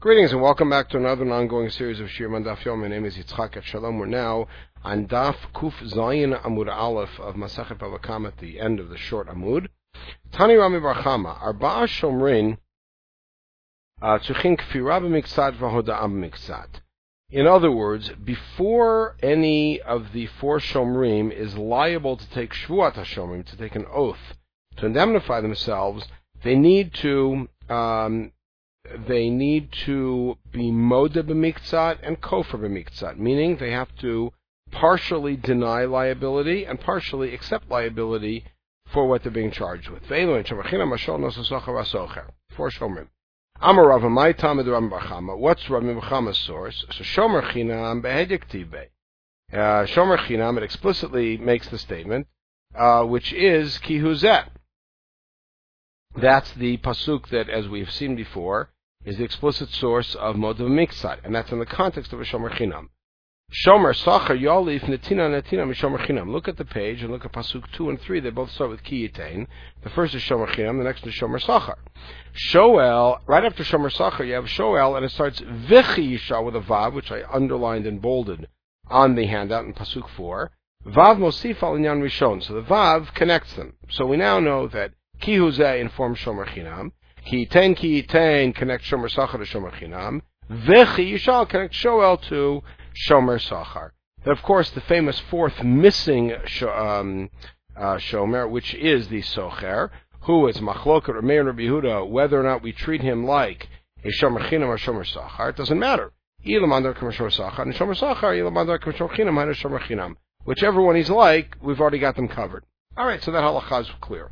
Greetings and welcome back to another ongoing series of Shir Daf Yom. My name is Yitzchak Shalom. We're now on Daf Kuf Zayin Amud Aleph of Masachet Bava Kama at the end of the short Amud. Tani Rami Bar Chama, Arba'a Shomrin Tzuchin Kfira b'Miktzat v'Hoda'a b'Miktzat. In other words, before any of the four Shomrim is liable to take Shvuat HaShomrim, to take an oath, to indemnify themselves, they need to be Moda b'Miktzat and Kofar b'Miktzat, meaning they have to partially deny liability and partially accept liability for what they're being charged with. Four Shomrim. Amar Rava, my Talmud Rami Bar Chama. What's Rami Bar Chama's source? So Shomer Chinam behedek tibe. Shomer Chinam, it explicitly makes the statement, which is Ki Huzet. That's the pasuk that, as we've seen before, is the explicit source of Modav Miktzat, and that's in the context of a Shomer Chinam. Shomer Sachar Yolif Netina Mishomer Chinam. Look at the page and look at pasuk 2 and 3. They both start with Ki Yitain. The first is Shomer Chinam, the next is Shomer Sachar. Shoel, right after Shomer Sachar, you have Shoel, and it starts V'chi Yisha with a Vav, which I underlined and bolded on the handout in pasuk 4. Vav Mosif al Inyan Rishon. So the Vav connects them. So we now know that Ki Huzeh informs Shomer Chinam. Ki Yitain connects Shomer Sachar to Shomer Chinam. V'chi Yisha connects Shoel to Shomer Sachar. Then, of course, the famous fourth missing Shomer, which is the Socher, who is Machloket or Meir Rabbi Yehuda, whether or not we treat him like a Shomer Chinam or Shomer Sachar, it doesn't matter. Shomer Sachar and Shomer Sachar, whichever one he's like, we've already got them covered. All right, so that halakha is clear.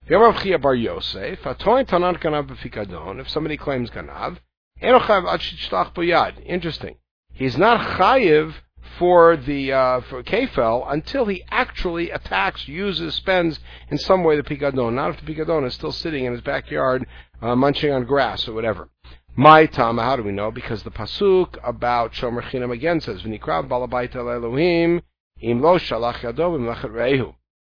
If somebody claims Ganav, interesting. He's not chayiv for kefel until he actually attacks, uses, spends in some way the pikadon. Not if the pikadon is still sitting in his backyard munching on grass or whatever. My tama, how do we know? Because the pasuk about Shomer Chinam again says, "V'nikrav balabayit el Elohim im lo shalach yado b'mlechet reihu."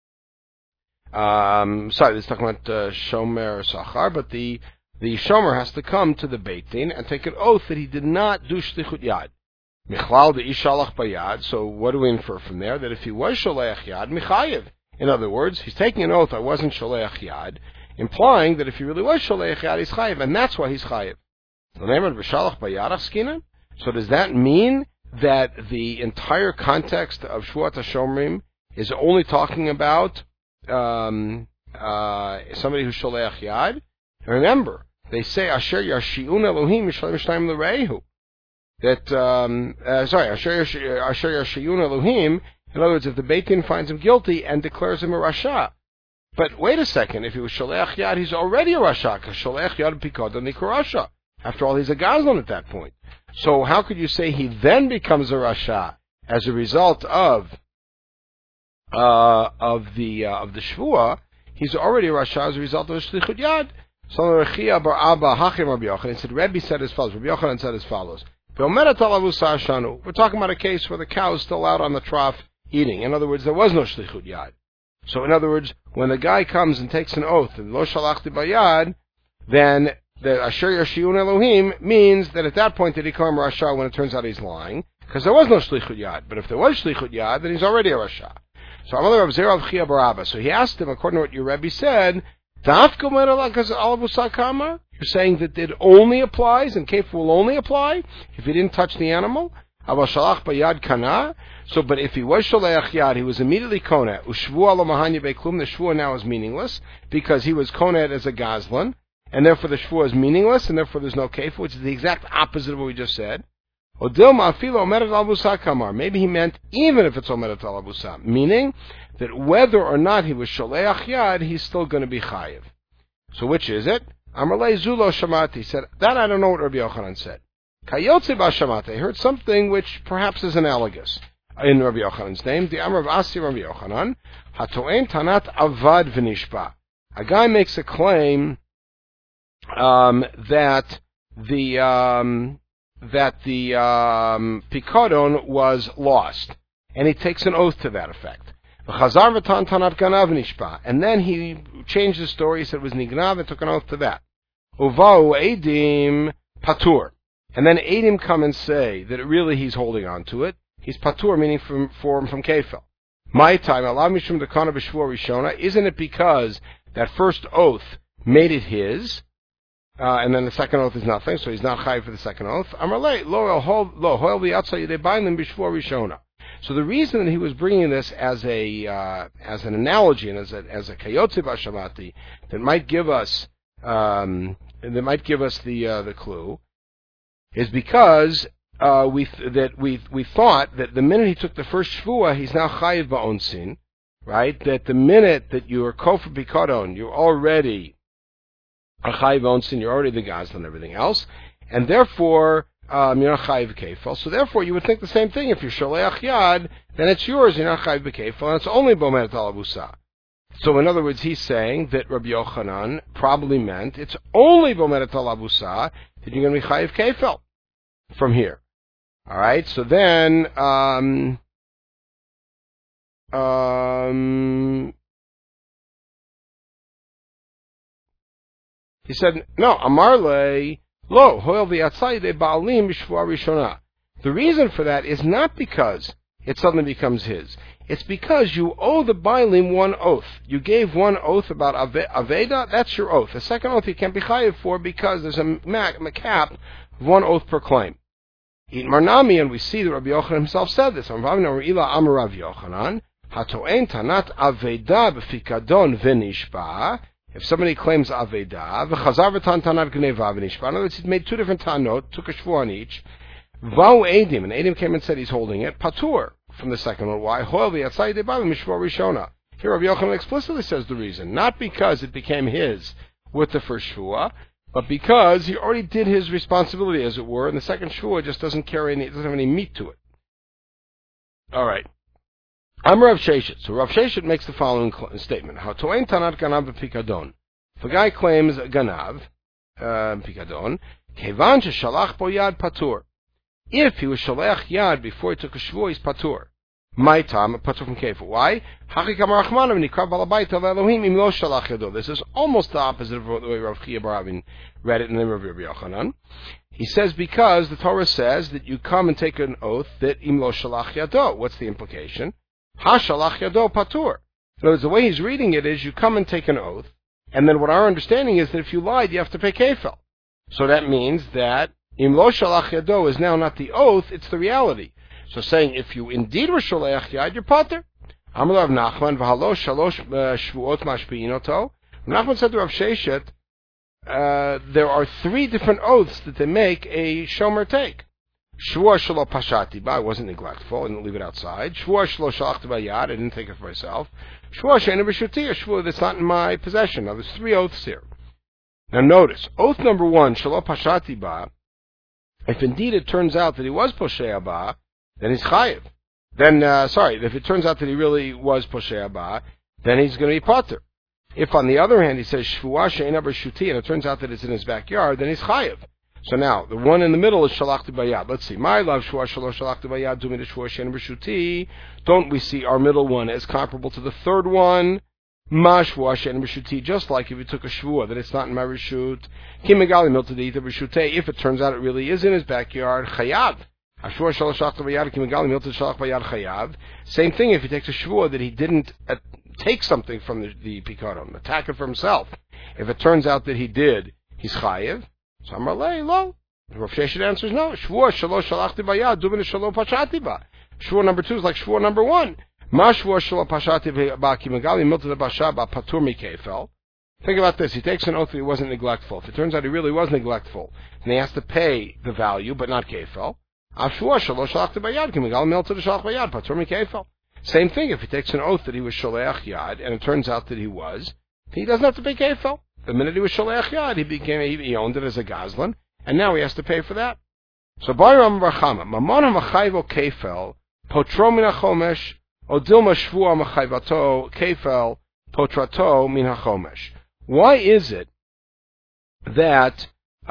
Sorry, this is talking about Shomer Sachar, but the Shomer has to come to the Beit Din and take an oath that he did not do shlichut yad. Michlal de ishalach bayad. So what do we infer from there? That if he was sholeach yad, michayev. In other words, he's taking an oath, I wasn't sholeach yad, implying that if he really was sholeach yad, he's chayev, and that's why he's chayev. So does that mean that the entire context of Shvuat HaShomrim is only talking about somebody who's sholeach yad? Remember, they say Asher Yashiun Elohim Yishalim Shtayim L'Reihu. That Asher Yashiyun Elohim. In other words, if the Beit Din finds him guilty and declares him a rasha. But wait a second, if he was sholeach yad, he's already a rasha. Because sholeach yad pikadon nikarasha. After all, he's a gazlan at that point. So how could you say he then becomes a rasha as a result of the shvua? He's already a rasha as a result of the shlichut yad. So Rechia bar Abba Hachim Rabbi Yochanan said, Rebbe said as follows. Rabbi Yochanan said as follows. We're talking about a case where the cow is still out on the trough eating. In other words, there was no shlichut yad. So in other words, when the guy comes and takes an oath, and lo shalachti bayad, then the Asher Yashiyun Elohim means that at that point did he call him rasha when it turns out he's lying, because there was no shlichut yad. But if there was shlichut yad, then he's already a rasha. So Amalei Rav Zera of Chia bar Abba. So he asked him, according to what your Rebbe said, you're saying that it only applies, and kef will only apply if he didn't touch the animal? So, but if he was sholeach yad, he was immediately koneh. The shvua now is meaningless, because he was koneh as a gazlan, and therefore the shvua is meaningless, and therefore there's no kef, which is the exact opposite of what we just said. Maybe he meant even if it's omeret al abusa, meaning that whether or not he was sholeach yad, he's still going to be chayiv. So which is it? Amarlei zulo shamati said, that I don't know what Rabbi Yochanan said. Kayotze ba shamati, I heard something which perhaps is analogous in Rabbi Yochanan's name. The Amar of Asi Rabbi Yochanan, hatoen tanat avad v'nishba. A guy makes a claim that the pikadon was lost, and he takes an oath to that effect. And then he changed the story. He said it was nignav and took an oath to that. Uvau edim patur. and then Eidim come and say that really he's holding on to it, he's patur, meaning from kefel. My time, alav mishum dekana b'shvua rishona, isn't it because that first oath made it his, and then the second oath is nothing, so he's not chayiv for the second oath? Amarle, lo hoel v'yatsa yedei bainim b'shvua rishona. So the reason that he was bringing this as an analogy and as a kayotze b'shamati that might give us the clue is because we thought that the minute he took the first shvuah, he's now chayiv ba'onsin, right? That the minute that you are kofar bikadon, you're already a chayiv ba'onsin, you're already the gazlan and everything else, and therefore you're not chayiv kefal. So therefore, you would think the same thing. If you're sholeach yad, then it's yours. You're not chayiv kefal, and it's only bomet alavusa. So in other words, he's saying that Rabbi Yochanan probably meant it's only bomet alavusa that you're going to be chayiv kefal from here. All right. So then, he said, no, Amarle. Lo, hoel v'yatzai de ba'alim b'shvua rishona. The reason for that is not because it suddenly becomes his. It's because you owe the ba'alim one oath. You gave one oath about aveda, that's your oath. The second oath you can't be chayiv for because there's a cap of one oath per claim. In Marnami, and we see that Rabbi Yochanan himself said this, Amar Rav Yochanan, hato'en tanat aveda b'fikadon v'nishba. If somebody claims Aveda, v'chazar v'tan tanat gneva v'nishba, in other words, he's made two different tanot, took a shvuah on each, v'au Eidim, and Eidim came and said he's holding it, patur, from the second one. Why? Hoel v'yatzai de'ba'alim mishvuah rishona. Here Rabbi Yochanan explicitly says the reason, not because it became his with the first shvuah, but because he already did his responsibility, as it were, and the second shvuah just doesn't have any meat to it. Alright. I'm Rav Sheshet. So Rav Sheshet makes the following statement: How to'en tanat ganav b'pikadon. If a guy claims ganav pikadon, kevan sheshalach bo yad patur. If he was shalach yad before he took a shvuah, he's patur. My time patur from kefir. Why? Hachi kamar achmanav nikrav balabayit av Elohim im lo shalach yado. This is almost the opposite of the way Rav Chia bar Avin read it in the name of Rabbi Yochanan. He says because the Torah says that you come and take an oath that im lo shalach yado. What's the implication? Ha-shalach yado patur. In other words, the way he's reading it is you come and take an oath, and then what our understanding is that if you lied, you have to pay kefel. So that means that im lo shalach yado is now not the oath, it's the reality. So saying if you indeed were sholeach yad, you're patur. Amar Rav Nachman v'halo shalosh shvuot mashpi'inoto. Nachman said to Rav Sheshet, there are three different oaths that they make a shomer take. Shvuah shelo pashati ba, I wasn't neglectful, I didn't leave it outside. Shvuah shelo shalachti bayad, I didn't take it for myself. Shvuah she'ena b'shuti, a shvuah that's not in my possession. Now there's three oaths here. Now notice, oath number one, shelo pashati ba, if indeed it turns out that he was poshea ba, then he's chayiv. Then, if it turns out that he really was poshea ba, then he's going to be patur. If on the other hand he says shvuah she'ena b'shuti, and it turns out that it's in his backyard, then he's chayiv. So now, the one in the middle is shalachti bayad. Let's see. My love, shvuah shalosh shalachti bayad, dumi de shvuah she'en b'shuti. Don't we see our middle one as comparable to the third one? Ma shvuah she'en b'shuti, just like if you took a shvuah that it's not in my reshut. Ki megali milta deita b'shutei. If it turns out it really is in his backyard, chayav. Ha-shvuah shalosh shalachti bayad, ki megali milta shalach bayad chayav. Same thing if he takes a shvuah that he didn't take something from the pikadon, attack it for himself. If it turns out that he did, he's chayiv. So Amarle, lo. Rav Sheshet answers no. Shvuah shalosh shalachti bayad, dubin shalo pashati ba. Shvuah number two is like shvuah number one. Ma shvuah shalo pashati ba ki megali milta de basha ba patur mikefel. Think about this. He takes an oath that he wasn't neglectful. If it turns out he really was neglectful, and he has to pay the value, but not kefel. Shvuah shalosh shalachti bayad ki megali milta de shalach bayad patur mikefel. Same thing. If he takes an oath that he was sholeach yad, and it turns out that he was, he doesn't have to pay kefel. The minute he was sholeach yad, he owned it as a gazlan, and now he has to pay for that. So Bayram Rachama, Mamon HaMachayvo Kefel, Potro Min HaChomesh, Odilma Shvuah Machayvato Kefel, Potrato Min HaChomesh. Why is it that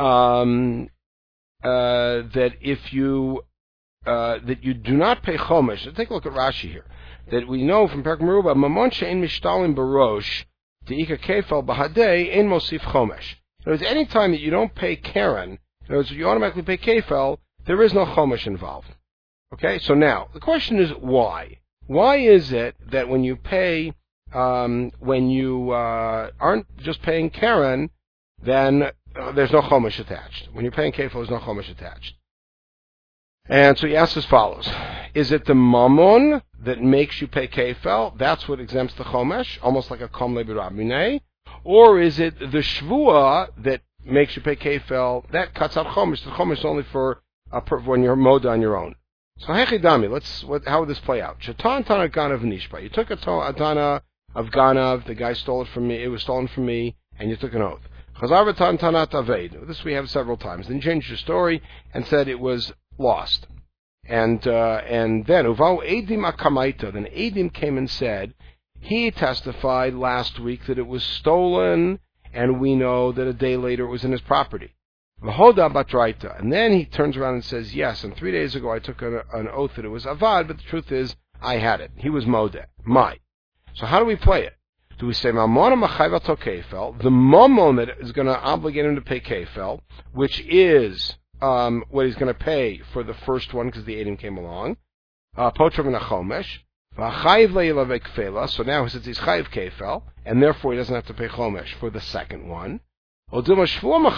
that if you that you do not pay chomesh? Let's take a look at Rashi here. That we know from Perek Meruba, Mamon she'en mishtalim barosh. De'ika kefel b'hadei ein mosif chomesh. In other words, any time that you don't pay Karen In other words, you automatically pay kefel. There is no chomesh involved. Okay, so now the question is why? Why is it that when you pay, when you aren't just paying Karen, then there's no chomesh attached? When you're paying kefil, there's no chomesh attached. And so he asks as follows: is it the mammon that makes you pay kefil? That's what exempts the chomesh, almost like a kom lebi rabinei, or is it the shvua that makes you pay kefil? That cuts out chomesh. The chomesh is only for when you're moda on your own. So hechidami, how would this play out? Shatan tana ganav nishba. You took a tana of ganav, the guy stole it from me, it was stolen from me, and you took an oath. Chazar v'tan tanat aved. This we have several times. Then you changed your story and said it was lost. And then uvau edim akamaita. Then edim came and said he testified last week that it was stolen, and we know that a day later it was in his property. V'hoda batraita. And then he turns around and says, yes, and 3 days ago I took an oath that it was avad, but the truth is I had it. He was modeh. So how do we play it? Do we say mamona machayvato kefel, the mammon that is going to obligate him to pay kefel, which is what he's going to pay for the first one because the edim came along, potro min hachomesh, v'chayiv leilavei kefela. So now since he's chayiv kefel, and therefore he doesn't have to pay chomesh for the second one. Or maybe it's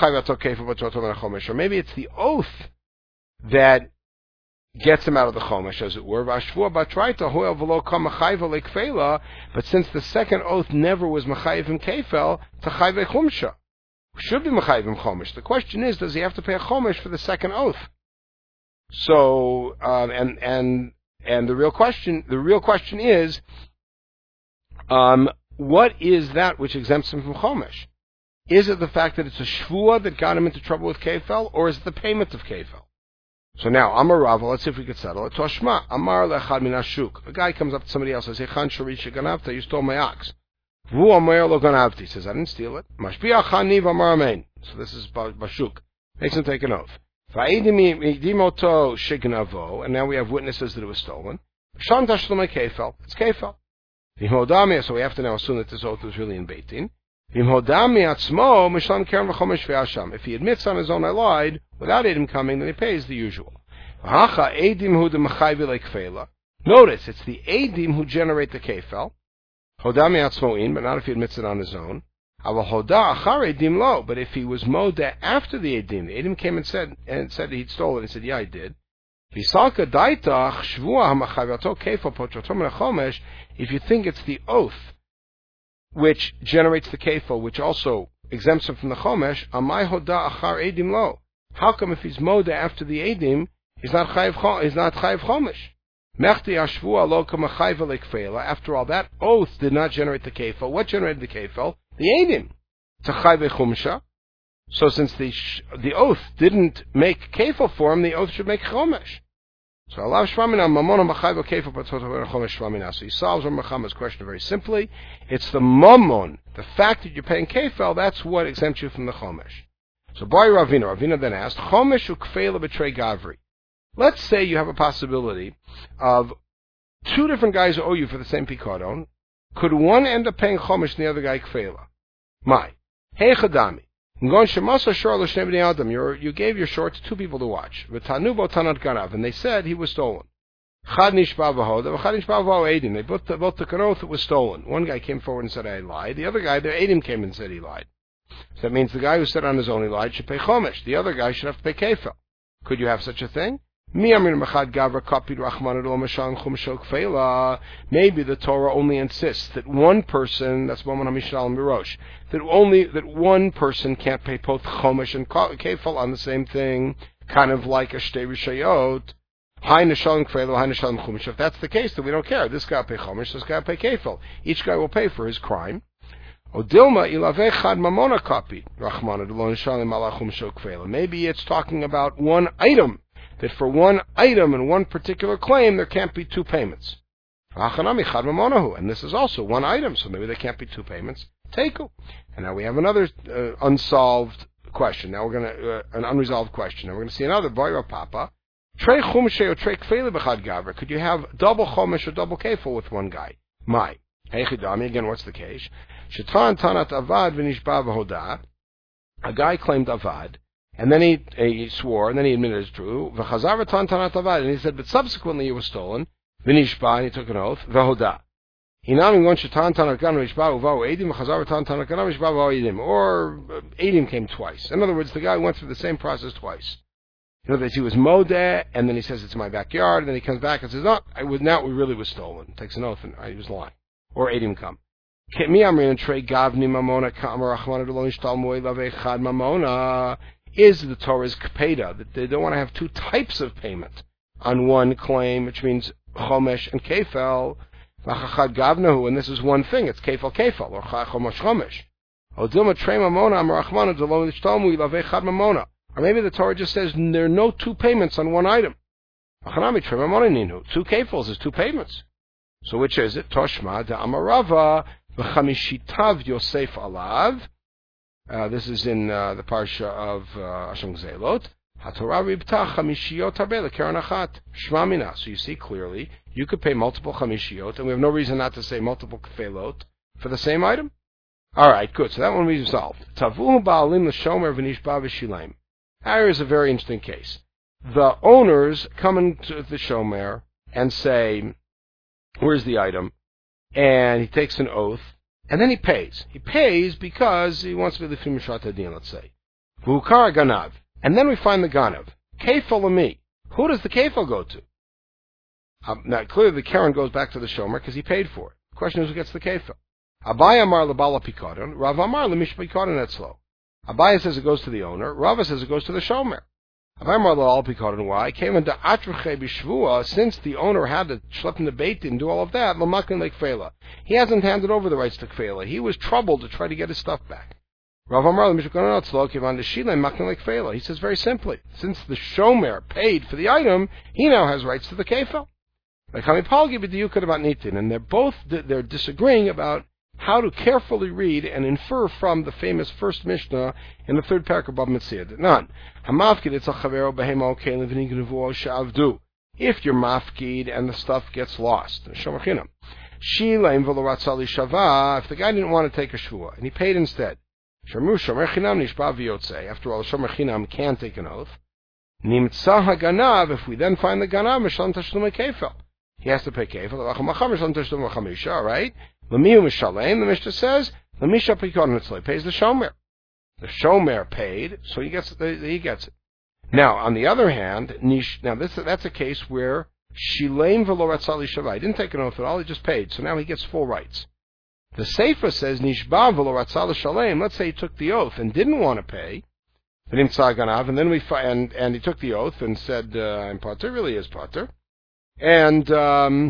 the oath that gets him out of the chomesh, as it were. But since the second oath never was machayivim kefel, tachayve chumsha should be machayivim chomesh. The question is, does he have to pay a chomesh for the second oath? So, and the real question is, what is that which exempts him from chomesh? Is it the fact that it's a shvua that got him into trouble with kefel, or is it the payment of kefel? So now, Amar Rava, let's see if we could settle it. Toshma, Amar lechad min hashuk. A guy comes up to somebody else and says, Echan sharish ganavta, you stole my ox. Vu Amar lo ganavti. He says, I didn't steal it. Mashpia chaniv Amar amen. So this is bashuk. Makes him take an oath. Va'edim oto shignavo, and now we have witnesses that it was stolen. Sham tashlumay kefel. It's kefel. V'hodami, so we have to now assume that this oath was really in Beitin. If he admits on his own I lied, without Edim coming, then he pays the usual. Notice, it's the Edim who generate the kefel. But not if he admits it on his own. But if he was moda after the Edim came and said he'd stolen, he said, yeah, I did. If you think it's the oath which generates the kefil, which also exempts him from the chomesh, amai hoda achar edim lo. How come if he's moda after the edim, he's not chayiv chomesh? Mechti ashvua lo k'machayv lekfela. After all, that oath did not generate the kefil. What generated the kefil? The edim. It's a chayv chumsha. So since the oath didn't make kefil for him, the oath should make chomesh. So Allah Shvamina Mamona Machayv Kefil Patotavera Chomesh Shvamina. So he solves Rav Chama's question very simply. It's the Mammon, the fact that you're paying Kefil, that's what exempts you from the Chomesh. So Bar Ravina then asked, Chomesh Ukfela Betray Gavri. Let's say you have a possibility of two different guys who owe you for the same Pikadon. Could one end up paying Chomesh and the other guy Kfela? Hey Chadami. You gave your short to two people to watch. And they said he was stolen. They both took an oath it was stolen. One guy came forward and said, I lied. The other guy, their Edim came and said he lied. So that means the guy who said on his own he lied should pay chomesh. The other guy should have to pay kefil. Could you have such a thing? Maybe the Torah only insists that one person, that's Moman HaMishal and Mirosh, that one person can't pay both chomesh and kefil on the same thing, kind of like a shtei rishayot. If that's the case, then we don't care. This guy will pay chomesh, this guy will pay kefil. Each guy will pay for his crime. Maybe it's talking about one item. That for one item and one particular claim, there can't be two payments. And this is also one item, so maybe there can't be two payments. Teiku. And now we have another unsolved question. Now we're going to, an unresolved question. Now we're going to see another, Boira Papa. Trei chumshe or trei kfele b'chad gavra. Could you have double chomesh or double kefil with one guy? Mai. Heichidami, again, what's the case? Shatan tanat avad v'nishba v'hoda. A guy claimed avad. And then he swore, and then he admitted it's true. And he said, but subsequently it was stolen. V'nishba, and he took an oath. V'hoda. Or Edim came twice. In other words, the guy went through the same process twice. In other words, he was modeh, and then he says it's my backyard, and then he comes back and says, no, now it really was stolen. Takes an oath, and he was lying. Or Edim come. Is the Torah's kpeda, that they don't want to have two types of payment on one claim, which means chomesh and kefel. And this is one thing, it's kefel kefel, or chomesh chomesh. Or maybe the Torah just says there are no two payments on one item. Two kefels is two payments. So which is it? Toshma de Amarava v'chamishitav Yosef alav. This is in the parsha of Hashem Zelot. HaTorah ribta chamishiyot harbe lekeren achat. Shma mina. So you see clearly, you could pay multiple chamishiyot, and we have no reason not to say multiple kefelot for the same item. All right, good. So that one we resolved. Tavuhu ba'alim l'shomer v'nishba v'shilaim. Here is a very interesting case. The owners come into the shomer and say, where's the item? And he takes an oath, and then he pays. He pays because he wants to be the Mishat Hadin, let's say. V'ukar ganav. And then we find the ganav. Kefal l'mi. Who does the kefal go to? Now, clearly the Karen goes back to the shomer because he paid for it. The question is, who gets the kefal? Abai amar lebala pikadon, Rav amar lemish pikadon etzlo. Abai says it goes to the owner, Rava says it goes to the shomer. Abai amar lebala pikadon, why? Came into atruche b'shvua, since the owner had to schlep in the beit and do all of that, l'makin lekfela. He hasn't handed over the rights to kfela. He was troubled to try to get his stuff back. Rav amar lemish pikadon etzlo, kivan deshilem makin lekfela. He says very simply, since the shomer paid for the item, he now has rights to the kefel. And they're disagreeing about how to carefully read and infer from the famous first Mishnah in the third parak of Bava Metzia. None. If you're mafkid and the stuff gets lost, if the guy didn't want to take a shvua and he paid instead, after all, shomer chinam can take an oath. If we then find the ganav, he has to pay kefil. All right. The Mishnah says the Mishnah pays the shomer. The shomer paid, so he gets it. Now, on the other hand, that's a case where shileim v'lo ratzali shavai. He didn't take an oath at all; he just paid, so now he gets full rights. The Sefer says nishba v'lo ratzali shalem. Let's say he took the oath and didn't want to pay, and then and he took the oath and said, "I'm pater." Really is pater. And Sharamru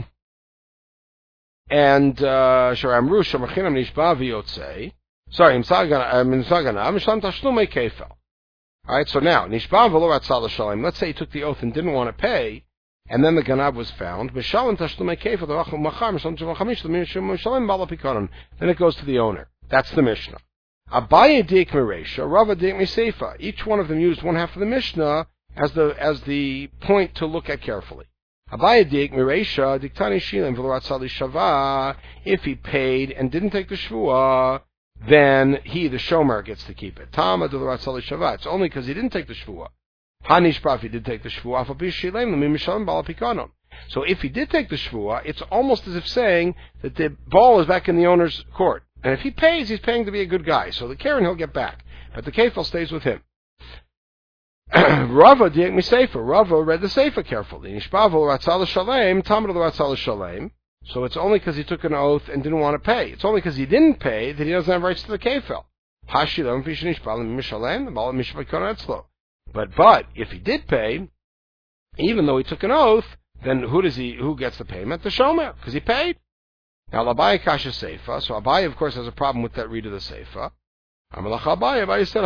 Shomachinam Nishba V'Yotzei. Sorry, Imsagana Mishlam Tashlume Kefel. All right, so now Nishba V'Lo Ratzal Shalem. Let's say he took the oath and didn't want to pay, and then the ganab was found. Mishalim Tashlume Kefel. Then it goes to the owner. That's the Mishnah. Abaye Dik Meresha, Rava Dik Mesefa. Each one of them used one half of the Mishnah as the point to look at carefully. If he paid and didn't take the shvuah, then he, the shomer, gets to keep it. It's only because he didn't take the shvuah. If he did take the shvuah, so if he did take the shvuah, it's almost as if saying that the ball is back in the owner's court. And if he pays, he's paying to be a good guy. So the Karen he'll get back. But the kefil stays with him. Rava read the Sefer carefully. So it's only because he took an oath and didn't want to pay. It's only because he didn't pay that he doesn't have rights to the kefil. But if he did pay, even though he took an oath, then who gets the payment? The shomer, because he paid. Now Abai kasha Seifa. So Abai, of course, has a problem with that read of the Seifa. Abai said,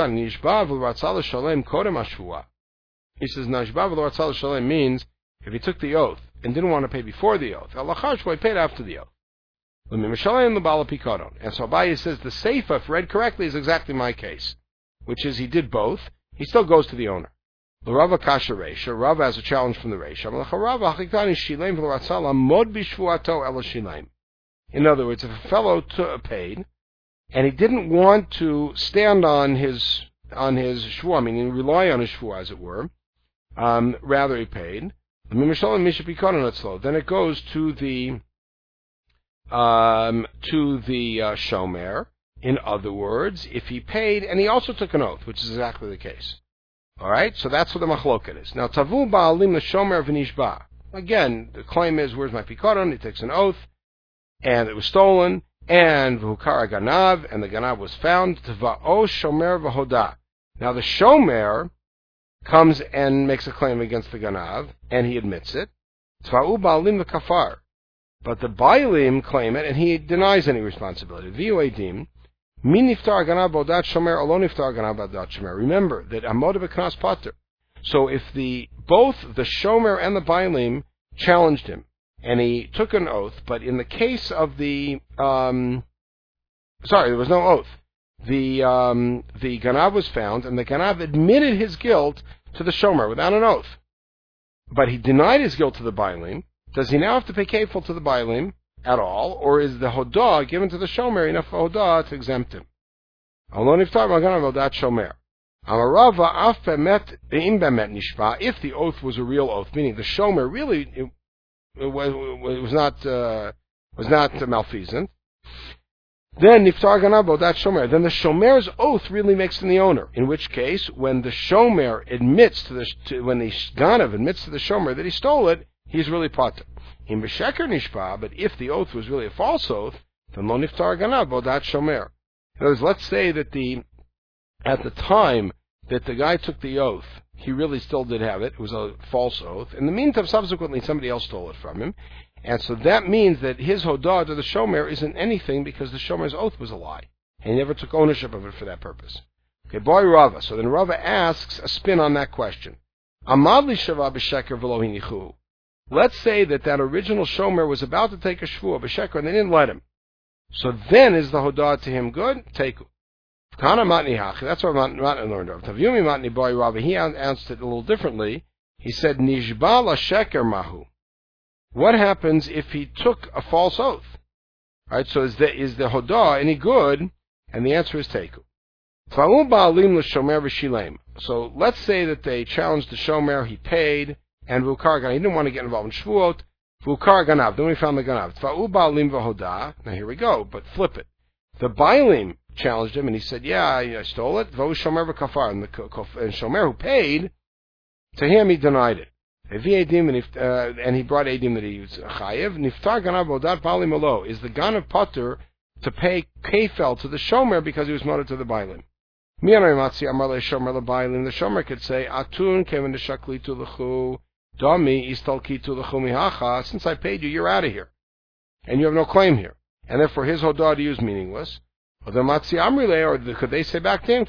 he says, Nishba Shalem means if he took the oath and didn't want to pay before the oath, he paid after the oath. And so Abai says the Seifa, if read correctly, is exactly my case, which is he did both. He still goes to the owner. The Rava Kasha Reisha, Rava has a challenge from the Reisha. In other words, if a fellow paid, and he didn't want to stand on his shvuah, meaning rely on his shvuah, as it were. Rather, he paid. Then it goes to the shomer. In other words, if he paid, and he also took an oath, which is exactly the case. All right, so that's what the machloket is. Now, tavu ba'alim l'shomer v'nishba. Again, the claim is, where's my pikaron? He takes an oath, and it was stolen, and v'hukara ganav, and the ganav was found. Tva'o shomer v'hoda. Now, the shomer comes and makes a claim against the ganav, and he admits it. Tva'u ba'alim v'kafar. But the ba'alim claim it, and he denies any responsibility. V'yu min niftar ganav bodat shomer alon niftar ganav bodat shomer. Remember that amod b'knas pater. So if both the shomer and the ba'alim challenged him, and he took an oath, but in the case of there was no oath. The ganav was found, and the ganav admitted his guilt to the shomer without an oath. But he denied his guilt to the ba'alim. Does he now have to pay kefil to the ba'alim at all, or is the hodah given to the shomer enough for hodah to exempt him? If the oath was a real oath, meaning the shomer really was not malfeasant, then niftar ganav bodat shomer. Then the shomer's oath really makes him the owner. In which case, when the shomer admits when the ganav admits to the shomer that he stole it, he's really pater. In b'sheker nishpa, but if the oath was really a false oath, then lo niftar ganav bodat shomer. In other words, let's say that at the time that the guy took the oath, he really still did have it. It was a false oath. In the meantime, subsequently, somebody else stole it from him. And so that means that his hodah to the shomer isn't anything because the shomer's oath was a lie. And he never took ownership of it for that purpose. Okay, boy Rava. So then Rava asks a spin on that question. Amad li shava b'sheker v'lo hinichu. Let's say that original shomer was about to take a shvuah b'sheker and they didn't let him. So then is the hodah to him good? Teku. Kana matni hachi. That's what Matni learned of. Tavyumi matni boy Rava. He answered it a little differently. He said, Nishba la sheker mahu. What happens if he took a false oath? All right, so is the hodah any good? And the answer is teku. Tva'u ba'alim l'shomer v'shilem. So let's say that they challenged the shomer, he paid, and v'ukar ganav. He didn't want to get involved in shvuot. V'ukar ganav. Then we found the ganav. Tva'u ba'alim v'hodah. Now here we go, but flip it. The ba'alim challenged him, and he said, "Yeah, I stole it." V'u shomer v'kafar, and shomer who paid, to him he denied it. And he brought edim that he was chayev. Niftar ganav bodat ba'alim alo. Is the ganav pater to pay kefel to the shomer because he was moted to the ba'alim? The shomer could say, "Atun kevin deshaklitu lechu dami istalkitu lechu mihacha." Since I paid you, you're out of here, and you have no claim here, and therefore his hodah to you is meaningless. Or could they say back to him,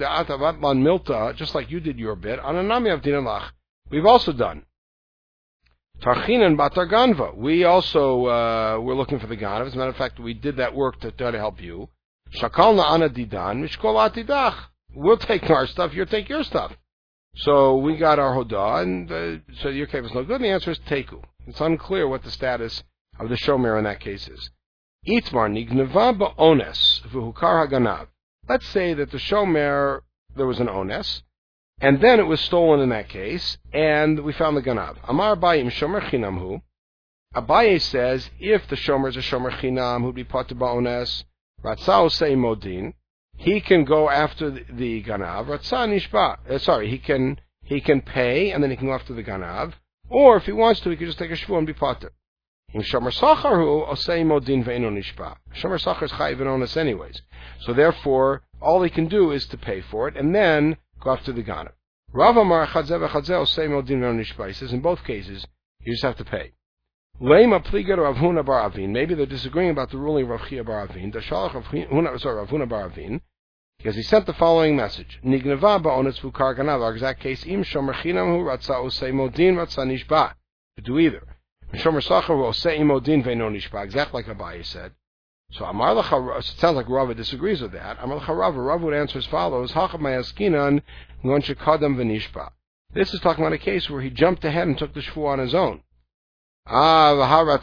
just like you did your bit, we've also done. Tarchinan batar ganva. We also were looking for the ganav. As a matter of fact, we did that work to try to help you. Shakalna ana didan mishkol atidach. We'll take our stuff. You take your stuff. So we got our hodah, and so your case was no good. And the answer is teku. It's unclear what the status of the shomer in that case is. Itmar nigneva ba'ones v'hukar haganav. Let's say that the shomer, there was an ones, and then it was stolen in that case, and we found the ganav. Amar Abayim shomer chinam hu. Abaye says, if the shomer is a shomer chinam, who'd be pater ba'ones, ratzah say modin, he can go after the ganav. Ratzah nishba. He can pay, and then he can go after the ganav. Or if he wants to, he can just take a shvuah and be pater. In shomer sachar hu osei modin ve'eno nishba. Shomer sachar is chayiv and onus anyways. So therefore, all he can do is to pay for it, and then go after the ganav. Rav Amar chadzeh v'chadzeh osei modin ve'eno nishba. He says in both cases, you just have to pay. Leima pliga Rav Huna bar Avin. Maybe they're disagreeing about the ruling of Rav Chia bar Avin. Rav Huna bar Avin, because he sent the following message: Nigneva ba'onetz v'ukar ganav. Our exact case: Im shomer chinam hu ratzah osei modin ratzah nishba. To do either. Shomer sachar hu osei modin ve'no nishba. Exactly like Abaye said. So Amar Lacha. It sounds like Rava disagrees with that. Amar Lacha Rava. Rava would answer as follows: Hachav mayaskinan gon shekadam v'nishba. This is talking about a case where he jumped ahead and took the shvuah on his own. But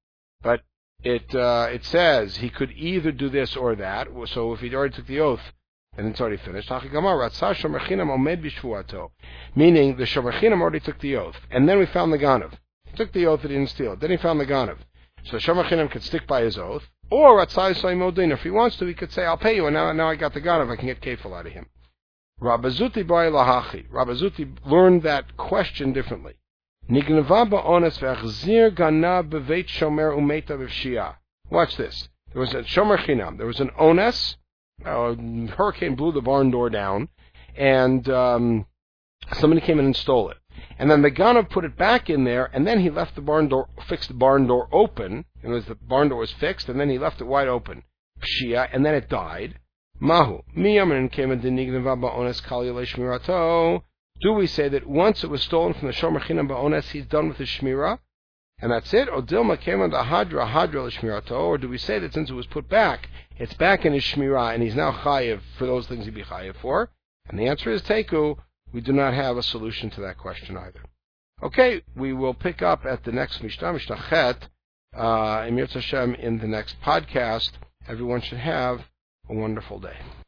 it says he could either do this or that. So if he already took the oath, and it's already finished. Meaning the Shomer Chinam already took the oath, and then we found the Ganav. He took the oath that he didn't steal. Then he found the Ganav. So Shomer Chinam could stick by his oath, or Ratzai Soimodin, if he wants to, he could say, I'll pay you, and now I got the Ganav, I can get kefil out of him. Rabbi Zuti Bai Lahachi. Rabbi Zuti learned that question differently. Nignava ba'ones ve'achzir ganav beveit shomer umeta b'shia. Watch this. There was a Shomer Chinam. There was an ones. A hurricane blew the barn door down, and somebody came in and stole it. And then the Ganav put it back in there, and then he left the barn door, fixed the barn door open. The barn door was fixed, and then he left it wide open. Pshia, and then it died. Mahu. Miyamin came in denignava ba'ones kal yalei shmirato. Do we say that once it was stolen from the Shomer Chinam ba'ones, he's done with his shmira? And that's it? Or Dilma came on the Hadra l'shmirato? Or do we say that since it was put back, it's back in his shmira, and he's now chayiv for those things he'd be chayiv for? And the answer is Teku. We do not have a solution to that question either. Okay, we will pick up at the next Mishnah Chet, Emir Hashem, in the next podcast. Everyone should have a wonderful day.